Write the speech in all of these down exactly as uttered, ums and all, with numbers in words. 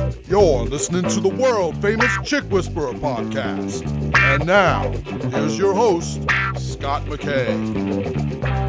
You're listening to the world famous Chick Whisperer podcast. And now, here's your host, Scott McKay.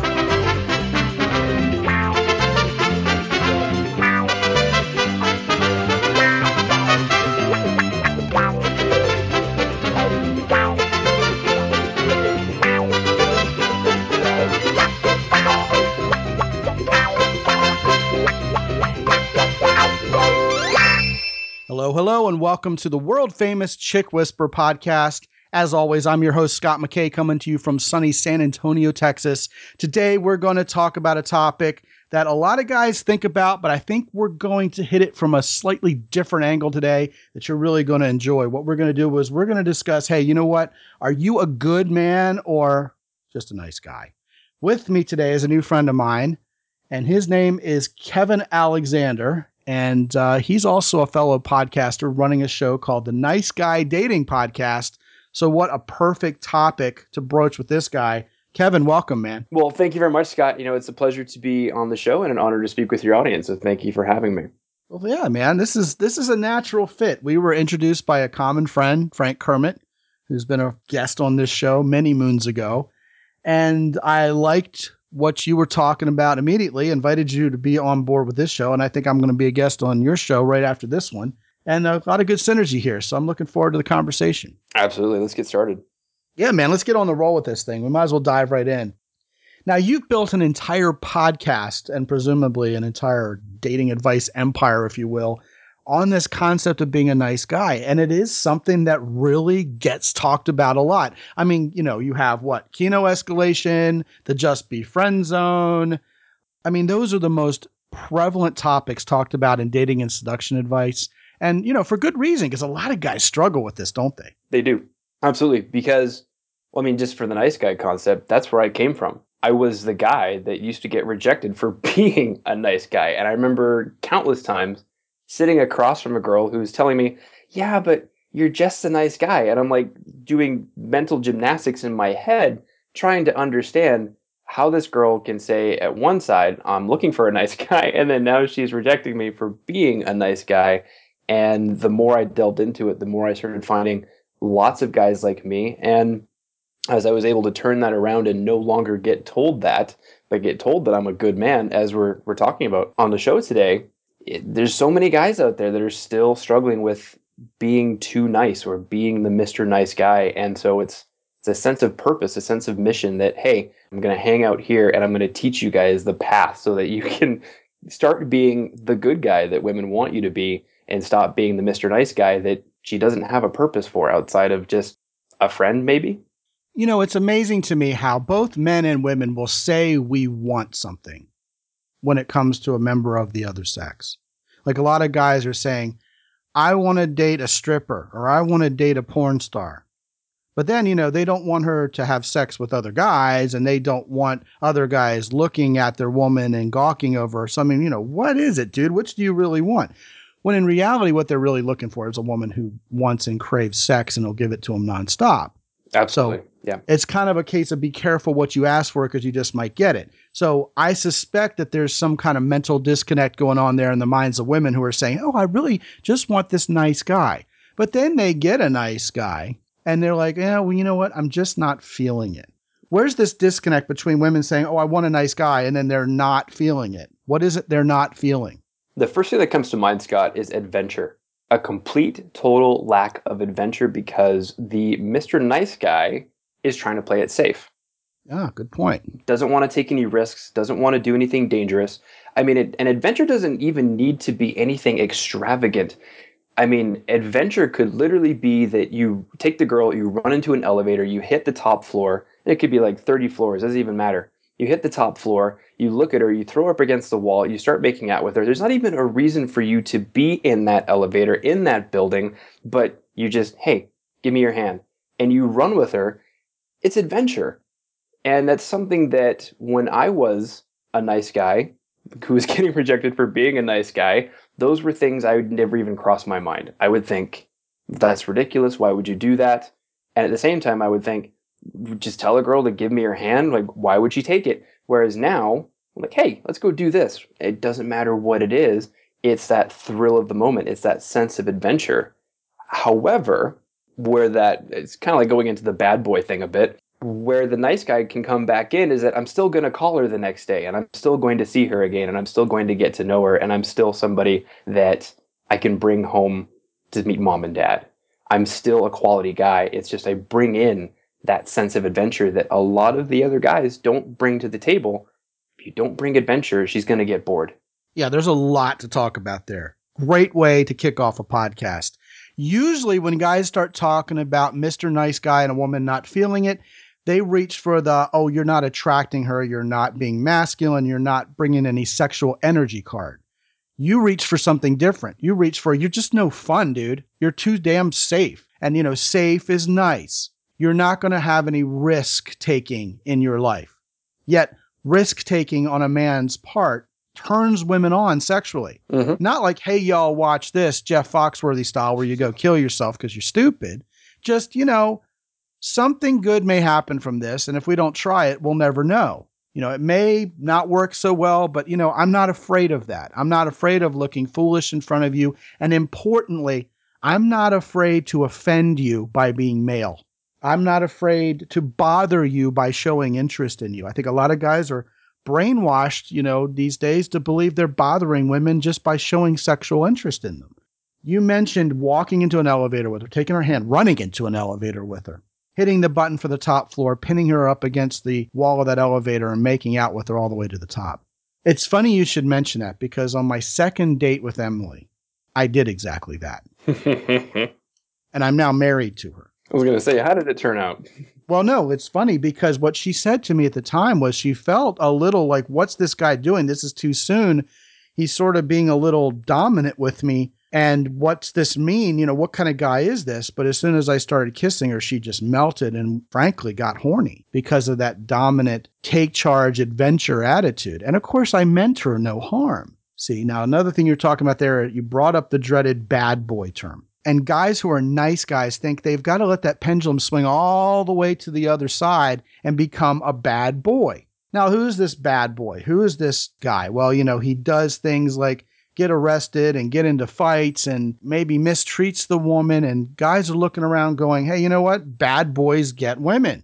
Hello, hello, and welcome to the world-famous Chick Whisperer podcast. As always, I'm your host, Scott McKay, coming to you from sunny San Antonio, Texas. Today, we're going to talk about a topic that a lot of guys think about, but I think we're going to hit it from a slightly different angle today that you're really going to enjoy. What we're going to do is we're going to discuss, hey, you know what? Are you a good man or just a nice guy? With me today is a new friend of mine, and his name is Kevin Alexander. And uh, he's also a fellow podcaster running a show called the Nice Guy Dating Podcast. So what a perfect topic to broach with this guy. Kevin, welcome, man. Well, thank you very much, Scott. You know, it's a pleasure to be on the show and an honor to speak with your audience. So thank you for having me. Well, yeah, man, this is this is a natural fit. We were introduced by a common friend, Frank Kermit, who's been a guest on this show many moons ago. And I liked what you were talking about immediately, invited you to be on board with this show. And I think I'm going to be a guest on your show right after this one. And a lot of good synergy here. So I'm looking forward to the conversation. Absolutely. Let's get started. Yeah, man, let's get on the roll with this thing. We might as well dive right in. Now, you've built an entire podcast and presumably an entire dating advice empire, if you will, on this concept of being a nice guy. And it is something that really gets talked about a lot. I mean, you know, you have what? Kino escalation, the just be friend zone. I mean, those are the most prevalent topics talked about in dating and seduction advice. And, you know, for good reason, because a lot of guys struggle with this, don't they? They do. Absolutely. Because, well, I mean, just for the nice guy concept, that's where I came from. I was the guy that used to get rejected for being a nice guy. And I remember countless times sitting across from a girl who was telling me, yeah, but you're just a nice guy. And I'm like doing mental gymnastics in my head, trying to understand how this girl can say at one side, I'm looking for a nice guy. And then now she's rejecting me for being a nice guy. And the more I delved into it, the more I started finding lots of guys like me. And as I was able to turn that around and no longer get told that, but get told that I'm a good man, as we're we're talking about on the show today, it, there's so many guys out there that are still struggling with being too nice or being the Mister Nice Guy. And so it's it's a sense of purpose, a sense of mission that, hey, I'm going to hang out here and I'm going to teach you guys the path so that you can start being the good guy that women want you to be and stop being the Mister Nice Guy that she doesn't have a purpose for outside of just a friend, maybe. You know, it's amazing to me how both men and women will say we want something when it comes to a member of the other sex. Like a lot of guys are saying, I want to date a stripper or I want to date a porn star. But then, you know, they don't want her to have sex with other guys and they don't want other guys looking at their woman and gawking over her. So, I mean, you know, what is it, dude? Which do you really want? When in reality, what they're really looking for is a woman who wants and craves sex and will give it to them nonstop. Absolutely. So yeah. It's kind of a case of be careful what you ask for because you just might get it. So I suspect that there's some kind of mental disconnect going on there in the minds of women who are saying, oh, I really just want this nice guy. But then they get a nice guy and they're like, yeah, well, you know what? I'm just not feeling it. Where's this disconnect between women saying, oh, I want a nice guy, and then they're not feeling it? What is it they're not feeling? The first thing that comes to mind, Scott, is adventure. A complete, total lack of adventure because the Mister Nice Guy is trying to play it safe. Ah, good point. Doesn't want to take any risks, doesn't want to do anything dangerous. I mean, it, an adventure doesn't even need to be anything extravagant. I mean, adventure could literally be that you take the girl, you run into an elevator, you hit the top floor. It could be like thirty floors, doesn't even matter. You hit the top floor, you look at her, you throw her up against the wall, you start making out with her. There's not even a reason for you to be in that elevator, in that building, but you just, hey, give me your hand. And you run with her. It's adventure. And that's something that when I was a nice guy who was getting rejected for being a nice guy, those were things I would never even cross my mind. I would think, that's ridiculous. Why would you do that? And at the same time, I would think, just tell a girl to give me her hand. Like, why would she take it? Whereas now, I'm like, hey, let's go do this. It doesn't matter what it is. It's that thrill of the moment. It's that sense of adventure. However, where that, it's kind of like going into the bad boy thing a bit, where the nice guy can come back in is that I'm still going to call her the next day, and I'm still going to see her again, and I'm still going to get to know her, and I'm still somebody that I can bring home to meet mom and dad. I'm still a quality guy. It's just I bring in that sense of adventure that a lot of the other guys don't bring to the table. If you don't bring adventure, she's going to get bored. Yeah, there's a lot to talk about there. Great way to kick off a podcast. Usually when guys start talking about Mister Nice Guy and a woman not feeling it, they reach for the, oh, you're not attracting her, you're not being masculine, you're not bringing any sexual energy card. You reach for something different. You reach for, you're just no fun, dude. You're too damn safe. And, you know, safe is nice. You're not going to have any risk taking in your life. Yet, risk taking on a man's part turns women on sexually. Mm-hmm. Not like, hey, y'all, watch this, Jeff Foxworthy style, where you go kill yourself because you're stupid. Just, you know, something good may happen from this. And if we don't try it, we'll never know. You know, it may not work so well, but, you know, I'm not afraid of that. I'm not afraid of looking foolish in front of you. And importantly, I'm not afraid to offend you by being male. I'm not afraid to bother you by showing interest in you. I think a lot of guys are brainwashed, you know, these days to believe they're bothering women just by showing sexual interest in them. You mentioned walking into an elevator with her, taking her hand, running into an elevator with her, hitting the button for the top floor, pinning her up against the wall of that elevator and making out with her all the way to the top. It's funny you should mention that because on my second date with Emily, I did exactly that. And I'm now married to her. I was going to say, how did it turn out? Well, no, it's funny because what she said to me at the time was she felt a little like, what's this guy doing? This is too soon. He's sort of being a little dominant with me. And what's this mean? You know, what kind of guy is this? But as soon as I started kissing her, she just melted and frankly got horny because of that dominant take charge adventure attitude. And of course, I meant her no harm. See, now another thing you're talking about there, you brought up the dreaded bad boy term. And guys who are nice guys think they've got to let that pendulum swing all the way to the other side and become a bad boy. Now, who's this bad boy? Who is this guy? Well, you know, he does things like get arrested and get into fights and maybe mistreats the woman. And guys are looking around going, hey, you know what? Bad boys get women.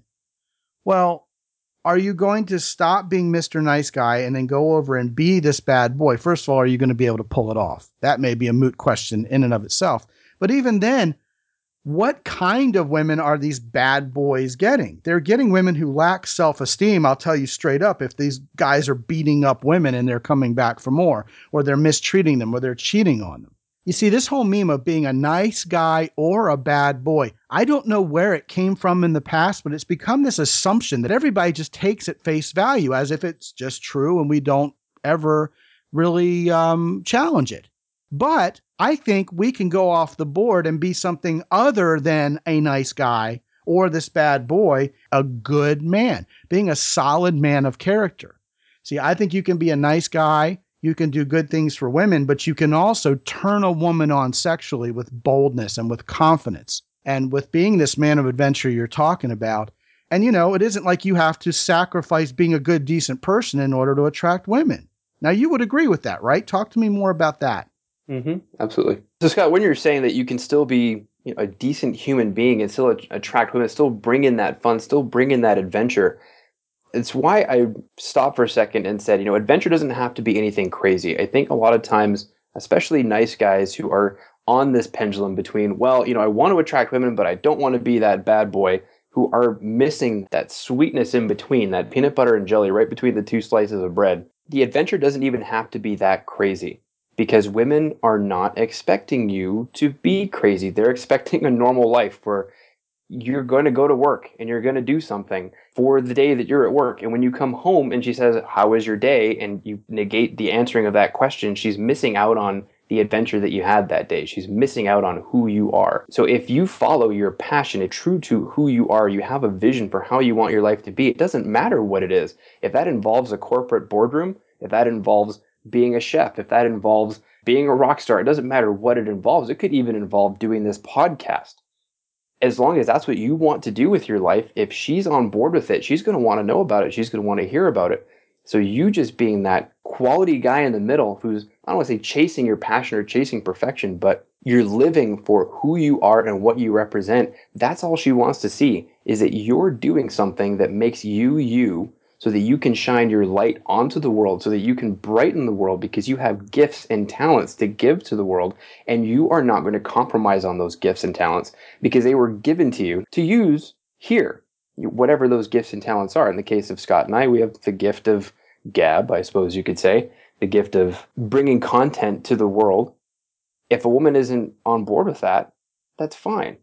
Well, are you going to stop being Mister Nice Guy and then go over and be this bad boy? First of all, are you going to be able to pull it off? That may be a moot question in and of itself. But even then, what kind of women are these bad boys getting? They're getting women who lack self-esteem. I'll tell you straight up, if these guys are beating up women and they're coming back for more, or they're mistreating them, or they're cheating on them. You see, this whole meme of being a nice guy or a bad boy, I don't know where it came from in the past, but it's become this assumption that everybody just takes at face value as if it's just true and we don't ever really um, challenge it. But I think we can go off the board and be something other than a nice guy or this bad boy, a good man, being a solid man of character. See, I think you can be a nice guy. You can do good things for women, but you can also turn a woman on sexually with boldness and with confidence and with being this man of adventure you're talking about. And, you know, it isn't like you have to sacrifice being a good, decent person in order to attract women. Now, you would agree with that, right? Talk to me more about that. Mm-hmm. Absolutely. So, Scott, when you're saying that you can still be, you know, a decent human being and still attract women, still bring in that fun, still bring in that adventure, it's why I stopped for a second and said, you know, adventure doesn't have to be anything crazy. I think a lot of times, especially nice guys who are on this pendulum between, well, you know, I want to attract women, but I don't want to be that bad boy, who are missing that sweetness in between, that peanut butter and jelly right between the two slices of bread. The adventure doesn't even have to be that crazy. Because women are not expecting you to be crazy. They're expecting a normal life where you're going to go to work and you're going to do something for the day that you're at work. And when you come home and she says, how was your day? And you negate the answering of that question, she's missing out on the adventure that you had that day. She's missing out on who you are. So if you follow your passion, it's true to who you are, you have a vision for how you want your life to be, it doesn't matter what it is. If that involves a corporate boardroom, if that involves being a chef, if that involves being a rock star, it doesn't matter what it involves. It could even involve doing this podcast. As long as that's what you want to do with your life, if she's on board with it, she's going to want to know about it. She's going to want to hear about it. So you just being that quality guy in the middle who's, I don't want to say chasing your passion or chasing perfection, but you're living for who you are and what you represent. That's all she wants to see, is that you're doing something that makes you you, so that you can shine your light onto the world, so that you can brighten the world because you have gifts and talents to give to the world. And you are not going to compromise on those gifts and talents because they were given to you to use here. Whatever those gifts and talents are. In the case of Scott and I, we have the gift of gab, I suppose you could say, the gift of bringing content to the world. If a woman isn't on board with that, that's fine.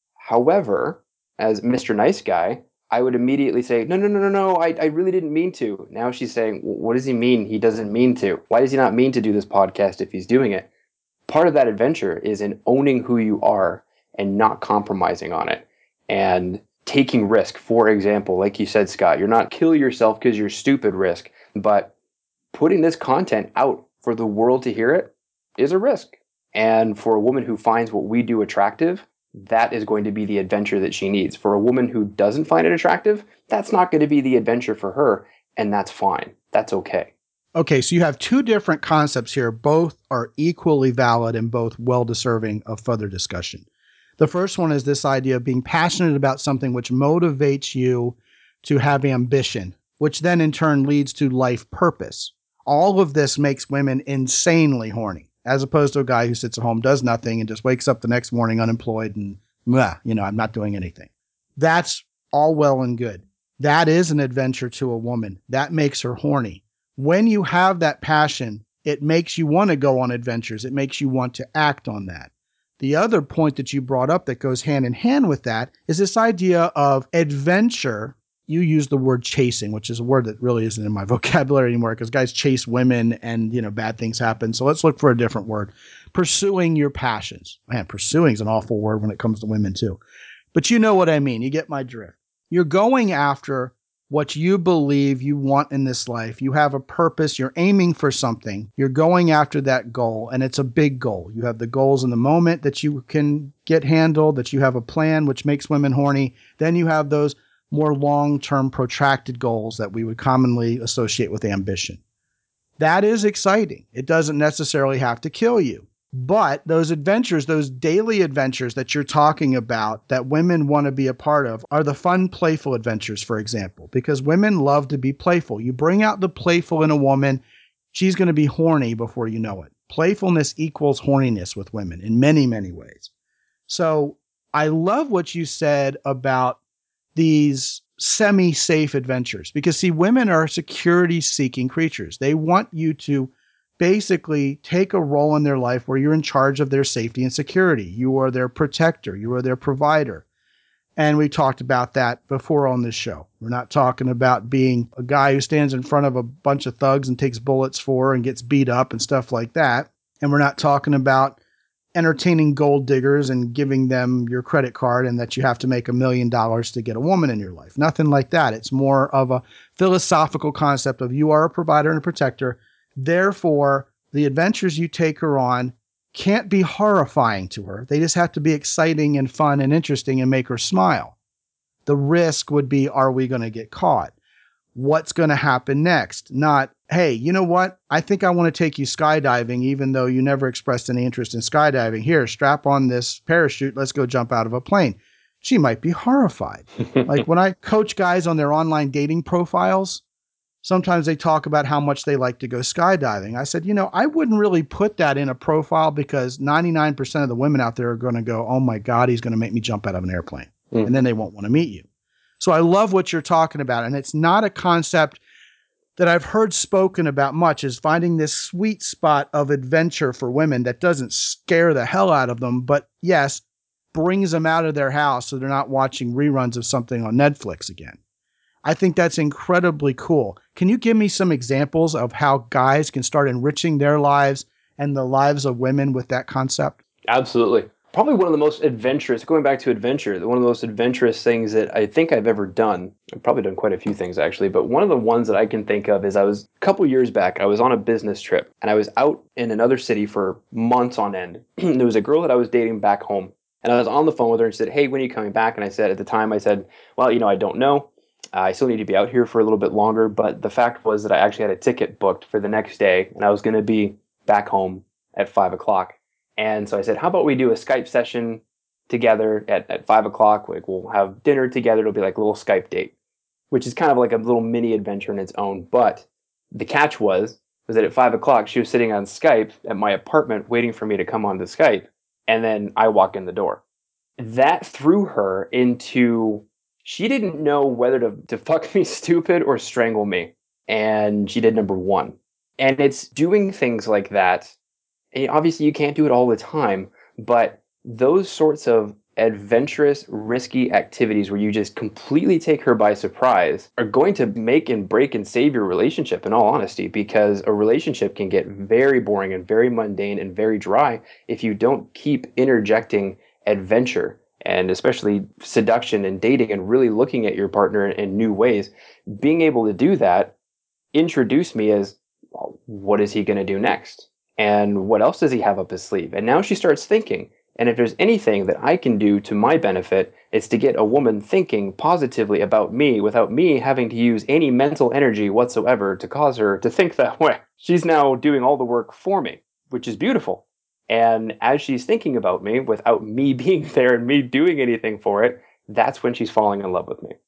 However, as Mister Nice Guy, I would immediately say, no, no, no, no, no, I, I really didn't mean to. Now she's saying, what does he mean he doesn't mean to? Why does he not mean to do this podcast if he's doing it? Part of that adventure is in owning who you are and not compromising on it. And taking risk, for example, like you said, Scott, you're not kill yourself because you're stupid risk, but putting this content out for the world to hear it is a risk. And for a woman who finds what we do attractive, that is going to be the adventure that she needs. For a woman who doesn't find it attractive, that's not going to be the adventure for her, and that's fine. That's okay. Okay, so you have two different concepts here. Both are equally valid and both well-deserving of further discussion. The first one is this idea of being passionate about something which motivates you to have ambition, which then in turn leads to life purpose. All of this makes women insanely horny, as opposed to a guy who sits at home, does nothing, and just wakes up the next morning unemployed and, bleh, you know, I'm not doing anything. That's all well and good. That is an adventure to a woman. That makes her horny. When you have that passion, it makes you want to go on adventures. It makes you want to act on that. The other point that you brought up that goes hand in hand with that is this idea of adventure. You use the word chasing, which is a word that really isn't in my vocabulary anymore because guys chase women and, you know, bad things happen. So let's look for a different word. Pursuing your passions. Man, pursuing is an awful word when it comes to women too. But you know what I mean. You get my drift. You're going after what you believe you want in this life. You have a purpose. You're aiming for something. You're going after that goal, and it's a big goal. You have the goals in the moment that you can get handled, that you have a plan, which makes women horny. Then you have those more long-term protracted goals that we would commonly associate with ambition. That is exciting. It doesn't necessarily have to kill you. But those adventures, those daily adventures that you're talking about that women want to be a part of are the fun, playful adventures, for example, because women love to be playful. You bring out the playful in a woman, she's going to be horny before you know it. Playfulness equals horniness with women in many, many ways. So I love what you said about these semi-safe adventures because, see, women are security-seeking creatures. They want you to basically take a role in their life where you're in charge of their safety and security. You are their protector. You are their provider. And we talked about that before on this show. We're not talking about being a guy who stands in front of a bunch of thugs and takes bullets for and gets beat up and stuff like that. And we're not talking about entertaining gold diggers and giving them your credit card and that you have to make a million dollars to get a woman in your life. Nothing like that. It's more of a philosophical concept of you are a provider and a protector. Therefore, the adventures you take her on can't be horrifying to her. They just have to be exciting and fun and interesting and make her smile. The risk would be, are we going to get caught? What's going to happen next? Not, hey, you know what? I think I want to take you skydiving, even though you never expressed any interest in skydiving. Here, strap on this parachute. Let's go jump out of a plane. She might be horrified. Like when I coach guys on their online dating profiles, sometimes they talk about how much they like to go skydiving. I said, you know, I wouldn't really put that in a profile because ninety-nine percent of the women out there are going to go, oh my God, he's going to make me jump out of an airplane. Mm. And then they won't want to meet you. So I love what you're talking about. And it's not a concept that I've heard spoken about much, is finding this sweet spot of adventure for women that doesn't scare the hell out of them, but yes, brings them out of their house so they're not watching reruns of something on Netflix again. I think that's incredibly cool. Can you give me some examples of how guys can start enriching their lives and the lives of women with that concept? Absolutely. Probably one of the most adventurous, going back to adventure, one of the most adventurous things that I think I've ever done. I've probably done quite a few things actually, but one of the ones that I can think of is I was, a couple years back, I was on a business trip and I was out in another city for months on end. There was a girl that I was dating back home and I was on the phone with her and she said, hey, when are you coming back? And I said, at the time, I said, well, you know, I don't know. I still need to be out here for a little bit longer, but the fact was that I actually had a ticket booked for the next day, and I was going to be back home at five o'clock. And so I said, how about we do a Skype session together at, at five o'clock? Like, we'll have dinner together. It'll be like a little Skype date, which is kind of like a little mini adventure in its own. But the catch was, was that at five o'clock, she was sitting on Skype at my apartment waiting for me to come on to Skype. And then I walk in the door. That threw her into, she didn't know whether to, to fuck me stupid or strangle me. And she did number one. And it's doing things like that. And obviously, you can't do it all the time, but those sorts of adventurous, risky activities where you just completely take her by surprise are going to make and break and save your relationship, in all honesty, because a relationship can get very boring and very mundane and very dry if you don't keep interjecting adventure and especially seduction and dating and really looking at your partner in new ways. Being able to do that introduced me as, well, what is he going to do next? And what else does he have up his sleeve? And now she starts thinking. And if there's anything that I can do to my benefit, it's to get a woman thinking positively about me without me having to use any mental energy whatsoever to cause her to think that way. She's now doing all the work for me, which is beautiful. And as she's thinking about me without me being there and me doing anything for it, that's when she's falling in love with me.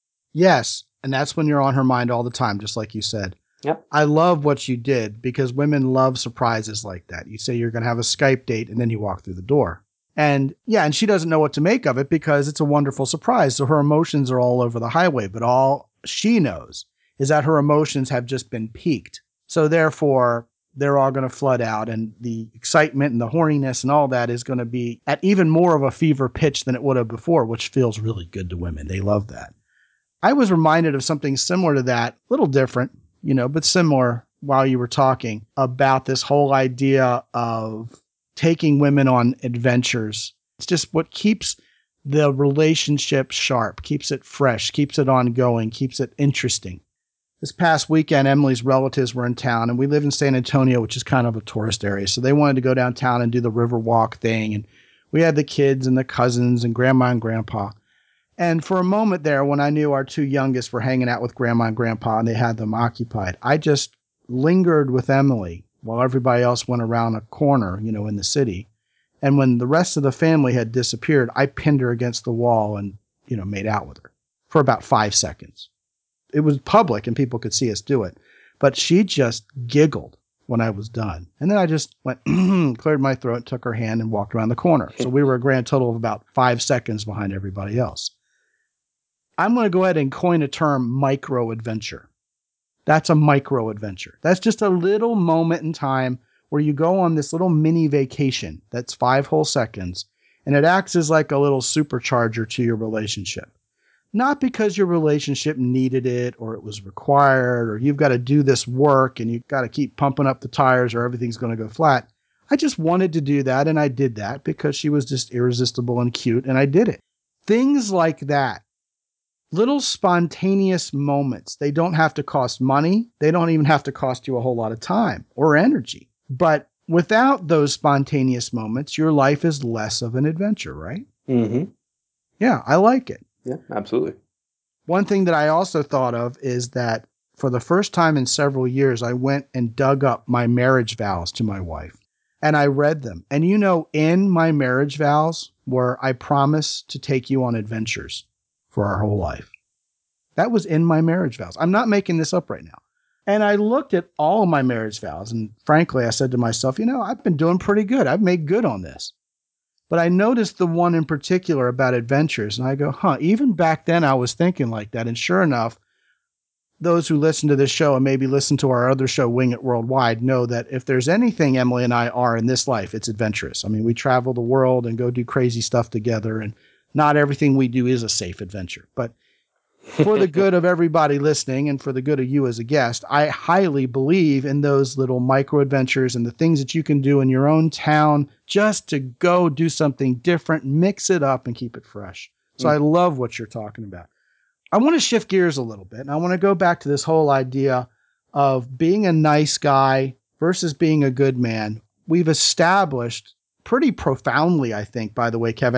Yes. And that's when you're on her mind all the time, just like you said. Yep. I love what you did because women love surprises like that. You say you're going to have a Skype date and then you walk through the door. And yeah, and she doesn't know what to make of it because it's a wonderful surprise. So her emotions are all over the highway, but all she knows is that her emotions have just been piqued. So therefore, they're all going to flood out, and the excitement and the horniness and all that is going to be at even more of a fever pitch than it would have before, which feels really good to women. They love that. I was reminded of something similar to that, a little different, you know, but similar while you were talking about this whole idea of taking women on adventures. It's just what keeps the relationship sharp, keeps it fresh, keeps it ongoing, keeps it interesting. This past weekend, Emily's relatives were in town, and we live in San Antonio, which is kind of a tourist area. So they wanted to go downtown and do the Riverwalk thing. And we had the kids and the cousins and grandma and grandpa. And for a moment there, when I knew our two youngest were hanging out with grandma and grandpa and they had them occupied, I just lingered with Emily while everybody else went around a corner, you know, in the city. And when the rest of the family had disappeared, I pinned her against the wall and, you know, made out with her for about five seconds. It was public and people could see us do it, but she just giggled when I was done. And then I just went, cleared my throat, took her hand and walked around the corner. So we were a grand total of about five seconds behind everybody else. I'm going to go ahead and coin a term, micro adventure. That's a micro adventure. That's just a little moment in time where you go on this little mini vacation. That's five whole seconds. And it acts as like a little supercharger to your relationship. Not because your relationship needed it or it was required or you've got to do this work and you've got to keep pumping up the tires or everything's going to go flat. I just wanted to do that, and I did that because she was just irresistible and cute, and I did it. Things like that. Little spontaneous moments. They don't have to cost money. They don't even have to cost you a whole lot of time or energy. But without those spontaneous moments, your life is less of an adventure, right? Mm-hmm. Yeah, I like it. Yeah, absolutely. One thing that I also thought of is that for the first time in several years, I went and dug up my marriage vows to my wife and I read them. And you know, in my marriage vows were, I promise to take you on adventures for our whole life. That was in my marriage vows. I'm not making this up right now. And I looked at all of my marriage vows. And frankly, I said to myself, you know, I've been doing pretty good. I've made good on this. But I noticed the one in particular about adventures. And I go, huh, even back then I was thinking like that. And sure enough, those who listen to this show and maybe listen to our other show, Wing It Worldwide, know that if there's anything Emily and I are in this life, it's adventurous. I mean, we travel the world and go do crazy stuff together. And not everything we do is a safe adventure. But for the good of everybody listening and for the good of you as a guest, I highly believe in those little micro adventures and the things that you can do in your own town just to go do something different, mix it up and keep it fresh. So mm. I love what you're talking about. I want to shift gears a little bit and I want to go back to this whole idea of being a nice guy versus being a good man. We've established pretty profoundly, I think, by the way, Kevin,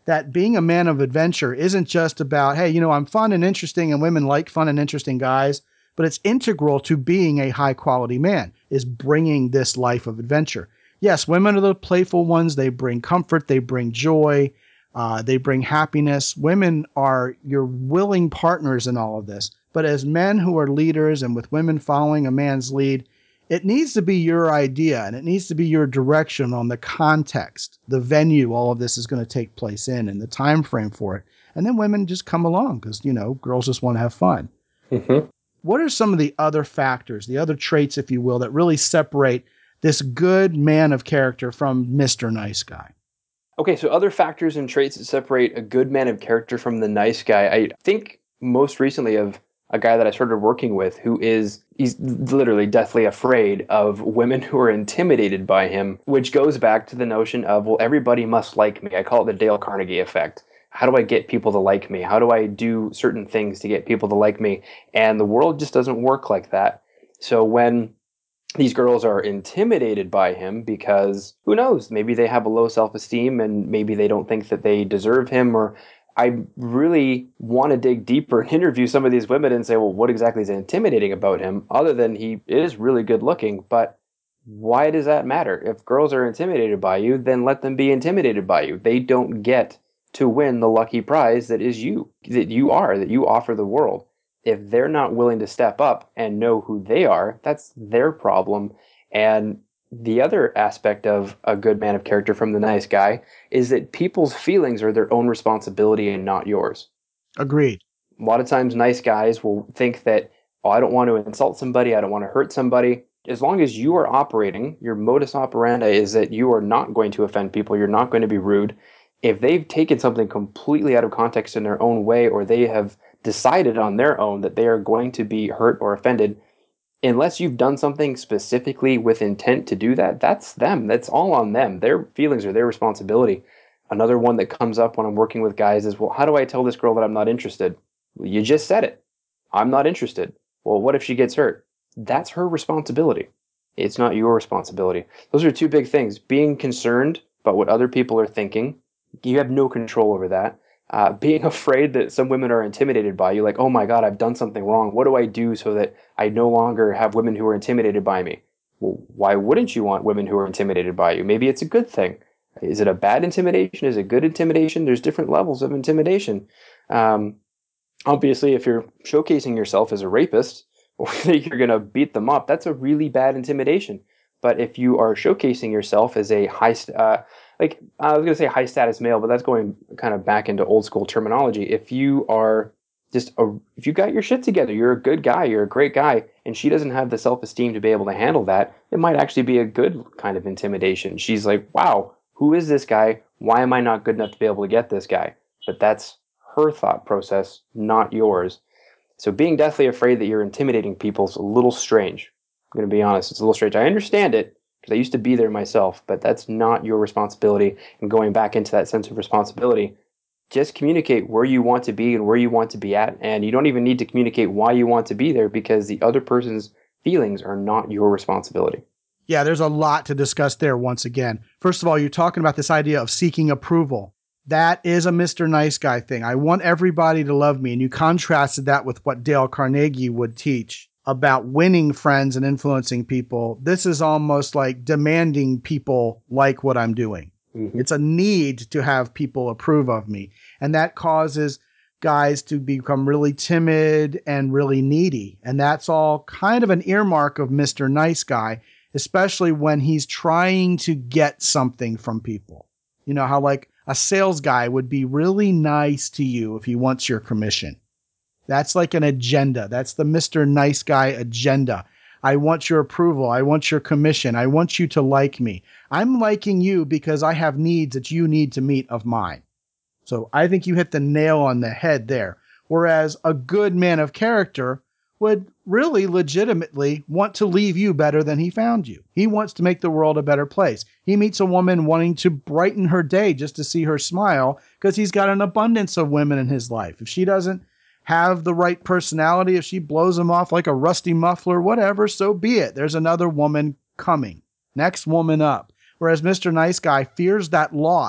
that being a man of adventure isn't just about, hey, you know, I'm fun and interesting and women like fun and interesting guys, but it's integral to being a high quality man, is bringing this life of adventure. Yes, women are the playful ones. They bring comfort. They bring joy. Uh, they bring happiness. Women are your willing partners in all of this. But as men who are leaders and with women following a man's lead, it needs to be your idea and it needs to be your direction on the context, the venue all of this is going to take place in, and the time frame for it. And then women just come along because, you know, girls just want to have fun. Mm-hmm. What are some of the other factors, the other traits, if you will, that really separate this good man of character from Mister Nice Guy? Okay, so other factors and traits that separate a good man of character from the nice guy. I think most recently of a guy that I started working with who is, he's literally deathly afraid of women who are intimidated by him, which goes back to the notion of, well, everybody must like me. I call it the Dale Carnegie effect. How do I get people to like me? How do I do certain things to get people to like me? And the world just doesn't work like that. So when these girls are intimidated by him because, who knows, maybe they have a low self-esteem and maybe they don't think that they deserve him, or I really want to dig deeper and interview some of these women and say, well, what exactly is intimidating about him other than he is really good looking? But why does that matter? If girls are intimidated by you, then let them be intimidated by you. They don't get to win the lucky prize that is you, that you are, that you offer the world. If they're not willing to step up and know who they are, that's their problem. And the other aspect of a good man of character from the nice guy is that people's feelings are their own responsibility and not yours. Agreed. A lot of times nice guys will think that, oh, I don't want to insult somebody, I don't want to hurt somebody. As long as you are operating, your modus operandi is that you are not going to offend people, you're not going to be rude. If they've taken something completely out of context in their own way, or they have decided on their own that they are going to be hurt or offended, unless you've done something specifically with intent to do that, that's them. That's all on them. Their feelings are their responsibility. Another one that comes up when I'm working with guys is, well, how do I tell this girl that I'm not interested? Well, you just said it. I'm not interested. Well, what if she gets hurt? That's her responsibility. It's not your responsibility. Those are two big things. Being concerned about what other people are thinking. You have no control over that. Uh, being afraid that some women are intimidated by you, like, oh my God, I've done something wrong. What do I do so that I no longer have women who are intimidated by me? Well, why wouldn't you want women who are intimidated by you? Maybe it's a good thing. Is it a bad intimidation? Is it good intimidation? There's different levels of intimidation. Um, obviously, if you're showcasing yourself as a rapist, or that you're going to beat them up, that's a really bad intimidation. But if you are showcasing yourself as a high, uh, like I was going to say high status male, but that's going kind of back into old school terminology. If you are just, a, if you got your shit together, you're a good guy, you're a great guy, and she doesn't have the self-esteem to be able to handle that, it might actually be a good kind of intimidation. She's like, wow, who is this guy? Why am I not good enough to be able to get this guy? But that's her thought process, not yours. So being deathly afraid that you're intimidating people is a little strange. I'm going to be honest, it's a little strange. I understand it because I used to be there myself, but that's not your responsibility. And going back into that sense of responsibility, just communicate where you want to be and where you want to be at. And you don't even need to communicate why you want to be there because the other person's feelings are not your responsibility. Yeah, there's a lot to discuss there once again. First of all, you're talking about this idea of seeking approval. That is a Mister Nice Guy thing. I want everybody to love me. And you contrasted that with what Dale Carnegie would teach about winning friends and influencing people. This is almost like demanding people like what I'm doing. Mm-hmm. It's a need to have people approve of me. And that causes guys to become really timid and really needy. And that's all kind of an earmark of Mister Nice Guy, especially when he's trying to get something from people. You know how like a sales guy would be really nice to you if he wants your commission. That's like an agenda. That's the Mister Nice Guy agenda. I want your approval. I want your commission. I want you to like me. I'm liking you because I have needs that you need to meet of mine. So I think you hit the nail on the head there. Whereas a good man of character would really legitimately want to leave you better than he found you. He wants to make the world a better place. He meets a woman wanting to brighten her day just to see her smile because he's got an abundance of women in his life. If she doesn't have the right personality, if she blows him off like a rusty muffler, whatever, so be it. There's another woman coming. Next woman up. Whereas Mister Nice Guy fears that loss. He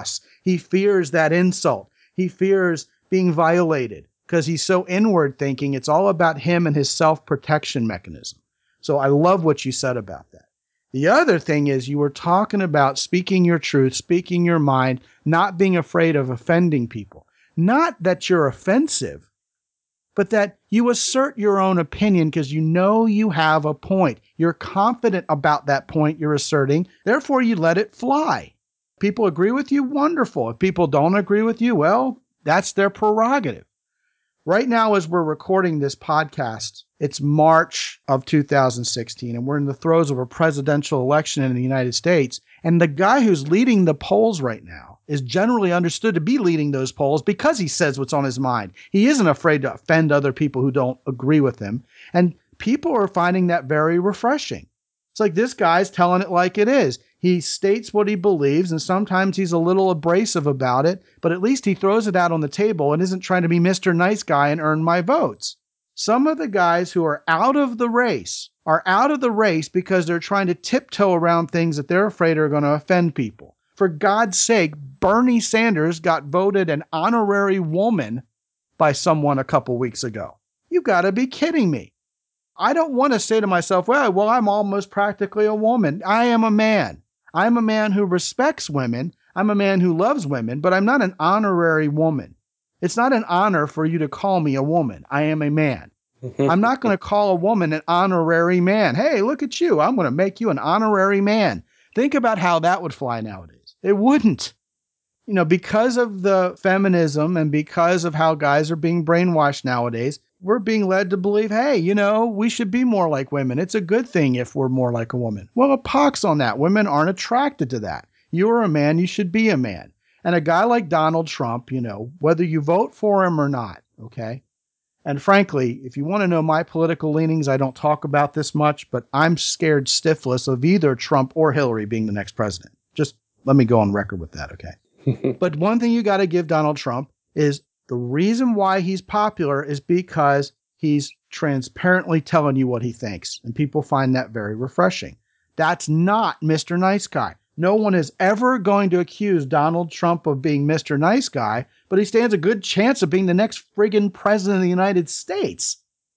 He fears that insult. He fears being violated because he's so inward thinking. It's all about him and his self-protection mechanism. So I love what you said about that. The other thing is you were talking about speaking your truth, speaking your mind, not being afraid of offending people. Not that you're offensive, but that you assert your own opinion because you know you have a point. You're confident about that point you're asserting. Therefore, you let it fly. People agree with you, wonderful. If people don't agree with you, well, that's their prerogative. Right now, as we're recording this podcast, it's March of two thousand sixteen, and we're in the throes of a presidential election in the United States. And the guy who's leading the polls right now is generally understood to be leading those polls because he says what's on his mind. He isn't afraid to offend other people who don't agree with him. And people are finding that very refreshing. It's like this guy's telling it like it is. He states what he believes, and sometimes he's a little abrasive about it, but at least he throws it out on the table and isn't trying to be Mister Nice Guy and earn my votes. Some of the guys who are out of the race are out of the race because they're trying to tiptoe around things that they're afraid are going to offend people. For God's sake, Bernie Sanders got voted an honorary woman by someone a couple weeks ago. You got to be kidding me. I don't want to say to myself, well, well, I'm almost practically a woman. I am a man. I'm a man who respects women. I'm a man who loves women, but I'm not an honorary woman. It's not an honor for you to call me a woman. I am a man. I'm not going to call a woman an honorary man. Hey, look at you. I'm going to make you an honorary man. Think about how that would fly nowadays. It wouldn't. You know, because of the feminism and because of how guys are being brainwashed nowadays, we're being led to believe, hey, you know, we should be more like women. It's a good thing if we're more like a woman. Well, a pox on that. Women aren't attracted to that. You are a man, you should be a man. And a guy like Donald Trump, you know, whether you vote for him or not, okay? And frankly, if you want to know my political leanings, I don't talk about this much, but I'm scared stiffless of either Trump or Hillary being the next president. Just let me go on record with that, okay? But one thing you got to give Donald Trump is the reason why he's popular is because he's transparently telling you what he thinks. And people find that very refreshing. That's not Mister Nice Guy. No one is ever going to accuse Donald Trump of being Mister Nice Guy, but he stands a good chance of being the next friggin' president of the United States.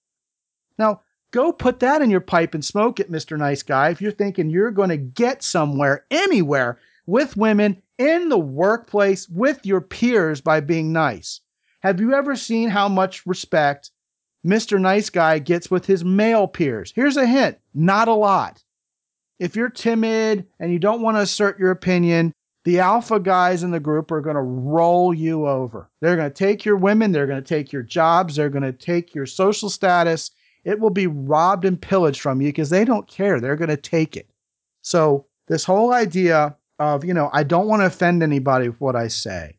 Now, go put that in your pipe and smoke it, Mister Nice Guy, if you're thinking you're going to get somewhere, anywhere, with women, in the workplace, with your peers by being nice. Have you ever seen how much respect Mister Nice Guy gets with his male peers? Here's a hint, not a lot. If you're timid and you don't want to assert your opinion, the alpha guys in the group are going to roll you over. They're going to take your women, they're going to take your jobs, they're going to take your social status. It will be robbed and pillaged from you because they don't care. They're going to take it. So this whole idea of, you know, I don't want to offend anybody with what I say,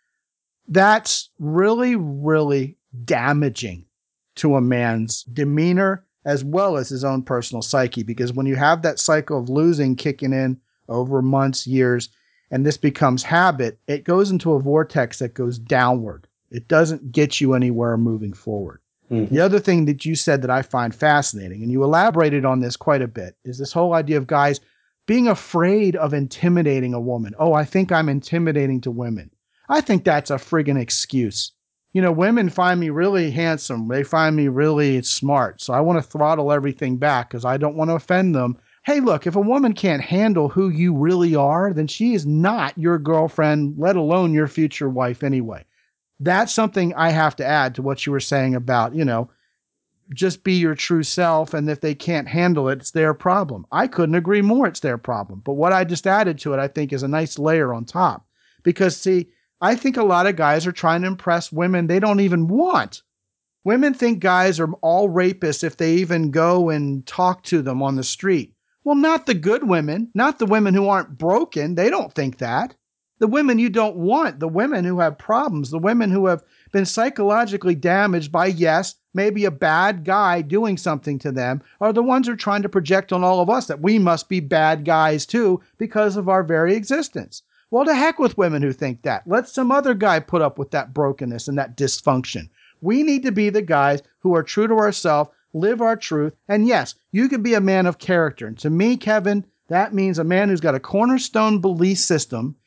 that's really, really damaging to a man's demeanor as well as his own personal psyche. Because when you have that cycle of losing kicking in over months, years, and this becomes habit, it goes into a vortex that goes downward. It doesn't get you anywhere moving forward. Mm-hmm. The other thing that you said that I find fascinating, and you elaborated on this quite a bit, is this whole idea of guys being afraid of intimidating a woman. Oh, I think I'm intimidating to women. I think that's a friggin' excuse. You know, women find me really handsome. They find me really smart. So I want to throttle everything back because I don't want to offend them. Hey, look, if a woman can't handle who you really are, then she is not your girlfriend, let alone your future wife anyway. That's something I have to add to what you were saying about, you know, just be your true self. And if they can't handle it, it's their problem. I couldn't agree more. It's their problem. But what I just added to it, I think, is a nice layer on top. Because, see, I think a lot of guys are trying to impress women they don't even want. Women think guys are all rapists if they even go and talk to them on the street. Well, not the good women, not the women who aren't broken. They don't think that. The women you don't want, the women who have problems, the women who have been psychologically damaged by, yes, maybe a bad guy doing something to them, are the ones who are trying to project on all of us that we must be bad guys too because of our very existence. Well, to heck with women who think that. Let some other guy put up with that brokenness and that dysfunction. We need to be the guys who are true to ourselves, live our truth. And yes, you can be a man of character. And to me, Kevin, that means a man who's got a cornerstone belief system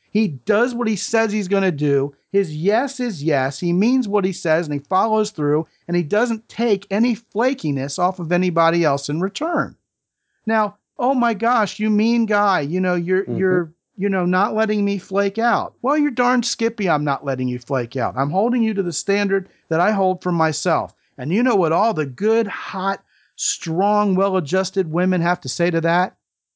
He does what he says he's going to do. His yes is yes. He means what he says and he follows through, and he doesn't take any flakiness off of anybody else in return. Now, oh my gosh, you mean guy, you know, you're, mm-hmm. you're, you know, not letting me flake out. Well, you're darn skippy. I'm not letting you flake out. I'm holding you to the standard that I hold for myself. And you know what all the good, hot, strong, well-adjusted women have to say to that?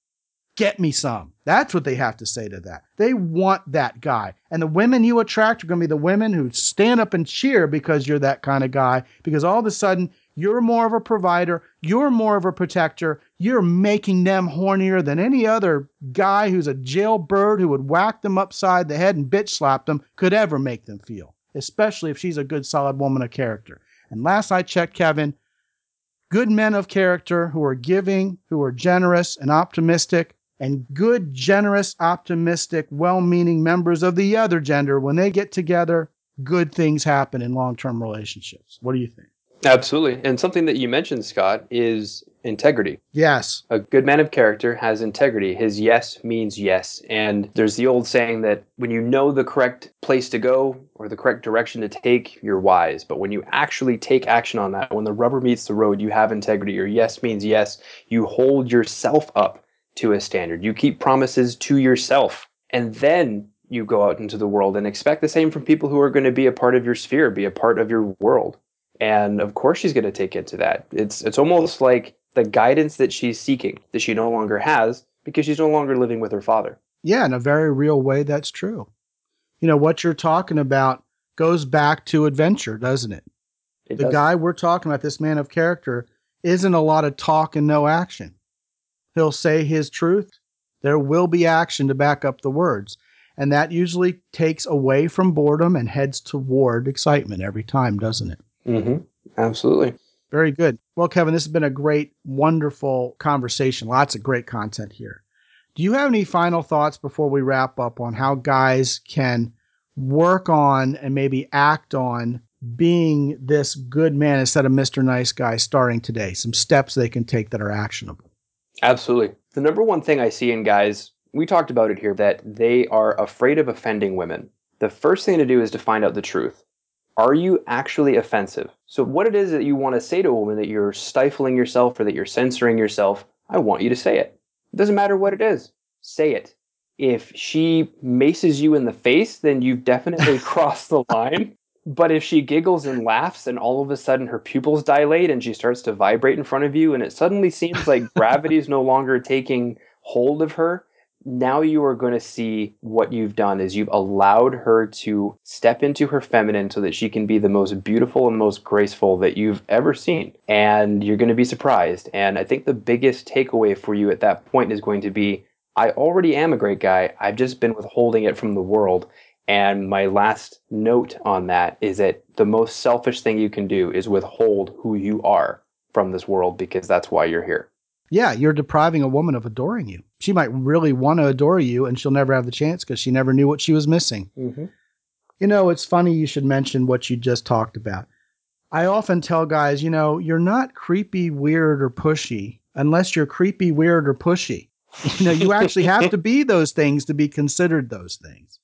Get me some. That's what they have to say to that. They want that guy. And the women you attract are going to be the women who stand up and cheer because you're that kind of guy, because all of a sudden you're more of a provider, you're more of a protector, you're making them hornier than any other guy who's a jailbird who would whack them upside the head and bitch slap them could ever make them feel, especially if she's a good, solid woman of character. And last I checked, Kevin, good men of character who are giving, who are generous and optimistic, and good, generous, optimistic, well-meaning members of the other gender, when they get together, good things happen in long-term relationships. What do you think? Absolutely. And something that you mentioned, Scott, is integrity. Yes. A good man of character has integrity. His yes means yes. And there's the old saying that when you know the correct place to go or the correct direction to take, you're wise. But when you actually take action on that, when the rubber meets the road, you have integrity. Your yes means yes. You hold yourself up to a standard. You keep promises to yourself. And then you go out into the world and expect the same from people who are going to be a part of your sphere, be a part of your world. And of course she's going to take into that. It's it's almost like the guidance that she's seeking that she no longer has because she's no longer living with her father. Yeah, in a very real way, that's true. You know, what you're talking about goes back to adventure, doesn't it? It the does. guy we're talking about, this man of character, isn't a lot of talk and no action. He'll say his truth. There will be action to back up the words. And that usually takes away from boredom and heads toward excitement every time, doesn't it? Mm-hmm. Absolutely. Very good. Well, Kevin, this has been a great, wonderful conversation. Lots of great content here. Do you have any final thoughts before we wrap up on how guys can work on and maybe act on being this good man instead of Mister Nice Guy starting today? Some steps they can take that are actionable. Absolutely. The number one thing I see in guys, we talked about it here, that they are afraid of offending women. The first thing to do is to find out the truth. Are you actually offensive? So what it is that you want to say to a woman that you're stifling yourself or that you're censoring yourself, I want you to say it. It doesn't matter what it is. Say it. If she maces you in the face, then you've definitely crossed the line. But if she giggles and laughs and all of a sudden her pupils dilate and she starts to vibrate in front of you and it suddenly seems like gravity is no longer taking hold of her, now you are going to see what you've done is you've allowed her to step into her feminine so that she can be the most beautiful and most graceful that you've ever seen. And you're going to be surprised. And I think the biggest takeaway for you at that point is going to be, I already am a great guy. I've just been withholding it from the world. And my last note on that is that the most selfish thing you can do is withhold who you are from this world, because that's why you're here. Yeah, you're depriving a woman of adoring you. She might really want to adore you, and she'll never have the chance because she never knew what she was missing. Mm-hmm. You know, it's funny you should mention what you just talked about. I often tell guys, you know, you're not creepy, weird, or pushy unless you're creepy, weird, or pushy. You know, you actually have to be those things to be considered those things.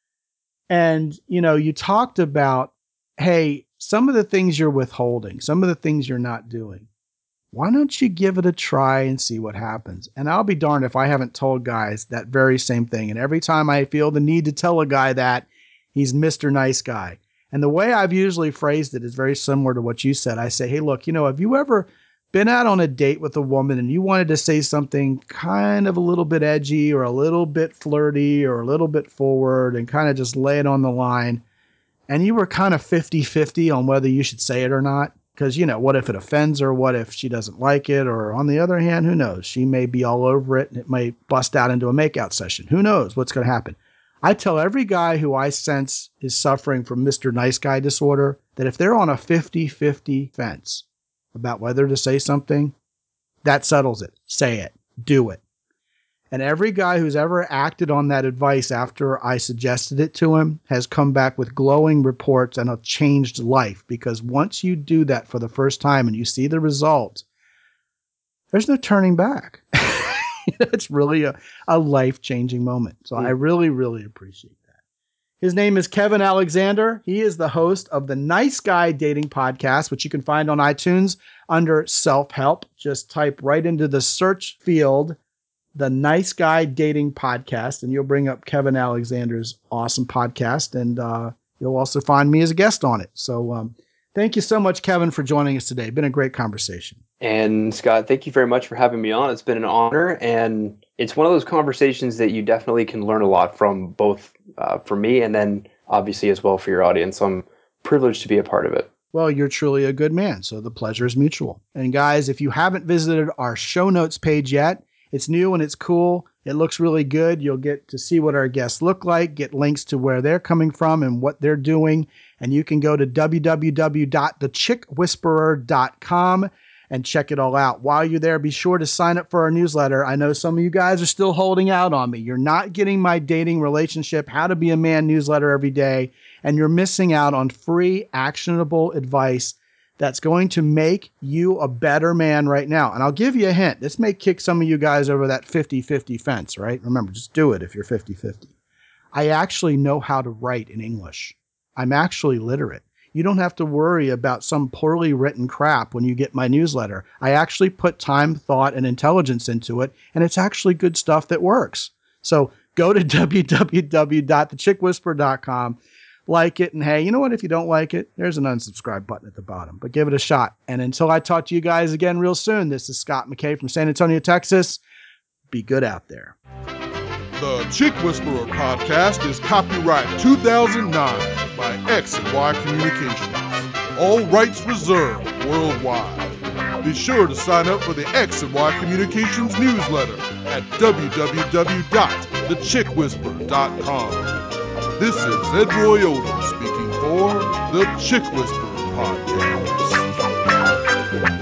And, you know, you talked about, hey, some of the things you're withholding, some of the things you're not doing. Why don't you give it a try and see what happens? And I'll be darned if I haven't told guys that very same thing. And every time I feel the need to tell a guy that, he's Mister Nice Guy. And the way I've usually phrased it is very similar to what you said. I say, hey, look, you know, have you ever been out on a date with a woman and you wanted to say something kind of a little bit edgy or a little bit flirty or a little bit forward and kind of just lay it on the line, and you were kind of fifty-fifty on whether you should say it or not? Because, you know, what if it offends her? What if she doesn't like it? Or on the other hand, who knows? She may be all over it and it may bust out into a makeout session. Who knows what's going to happen? I tell every guy who I sense is suffering from Mister Nice Guy disorder that if they're on a fifty-fifty fence about whether to say something, that settles it. Say it. Do it. And every guy who's ever acted on that advice after I suggested it to him has come back with glowing reports and a changed life. Because once you do that for the first time and you see the result, there's no turning back. That's really a, a life-changing moment. So mm. I really, really appreciate that. His name is Kevin Alexander. He is the host of the Nice Guy Dating Podcast, which you can find on iTunes under Self-Help. Just type right into the search field, the Nice Guy Dating Podcast, and you'll bring up Kevin Alexander's awesome podcast, and uh, you'll also find me as a guest on it. So um, thank you so much, Kevin, for joining us today. Been a great conversation. And Scott, thank you very much for having me on. It's been an honor, and it's one of those conversations that you definitely can learn a lot from, both uh, for me and then obviously as well for your audience. So I'm privileged to be a part of it. Well, you're truly a good man, so the pleasure is mutual. And guys, if you haven't visited our show notes page yet, it's new and it's cool. It looks really good. You'll get to see what our guests look like, get links to where they're coming from and what they're doing. And you can go to w w w dot the chick whisperer dot com and check it all out. While you're there, be sure to sign up for our newsletter. I know some of you guys are still holding out on me. You're not getting my dating, relationship, how to be a man newsletter every day, and you're missing out on free, actionable advice that's going to make you a better man right now. And I'll give you a hint. This may kick some of you guys over that fifty-fifty fence, right? Remember, just do it if you're fifty-fifty. I actually know how to write in English. I'm actually literate. You don't have to worry about some poorly written crap when you get my newsletter. I actually put time, thought, and intelligence into it, and it's actually good stuff that works. So go to w w w dot the chick whisperer dot com, like it, and hey, you know what? If you don't like it, there's an unsubscribe button at the bottom, but give it a shot. And until I talk to you guys again real soon, this is Scott McKay from San Antonio, Texas. Be good out there. The Chick Whisperer podcast is copyright two thousand nine by X and Y Communications. All rights reserved worldwide. Be sure to sign up for the X and Y Communications newsletter at w w w dot the chick whisperer dot com. This is Ed Roy Odom speaking for the Chick Whisperer podcast.